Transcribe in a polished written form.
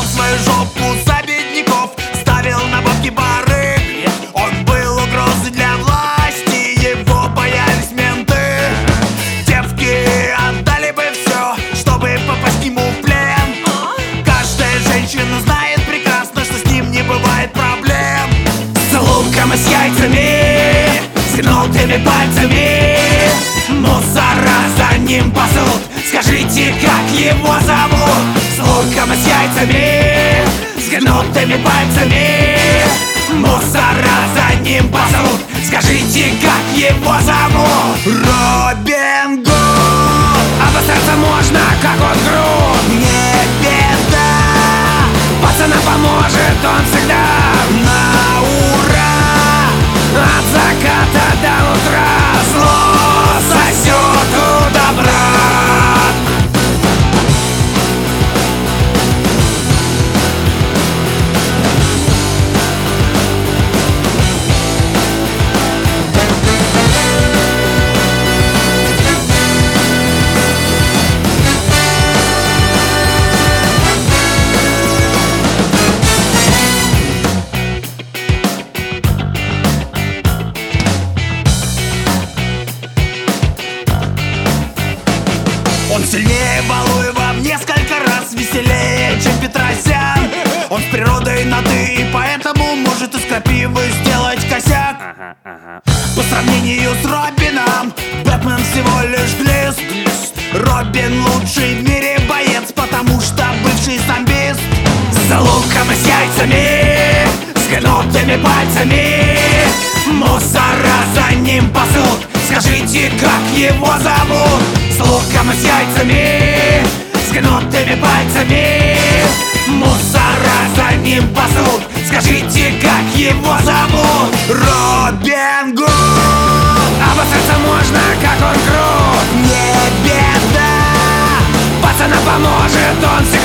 свою жопу за бедняков, ставил на бабки бары. Он был угрозой для власти, его боялись менты. Девки отдали бы все, чтобы попасть к нему в плен. Каждая женщина знает прекрасно, что с ним не бывает проблем. С луком и с яйцами, с гнутыми пальцами, мусора за ним пасут. Скажите, как его зовут? С луком и с яйцами, с гнутыми пальцами, мусора за ним пасут. Скажите, как его зовут? Робин Гуд. Обосраться можно, как он груд. Не беда, Пацана поможет он всегда. на ура, От заката до утра зло сосет у добра. Он сильнее Валуева в несколько раз, веселее, чем Петросян. Он с природой на «ты», и поэтому может из крапивы сделать косяк. По сравнению с Робином, Бэтмен всего лишь глист. Робин лучший в мире боец, потому что бывший зомбист. За луком и с яйцами, с гнутыми пальцами, мусора за ним пасут. Скажите, как его зовут? С луком и с яйцами, с гнутыми пальцами, мусора за ним пасут. Скажите, как его зовут? Робин Гуд. Обосраться можно, как он крут. Не беда, Пацана поможет он всегда.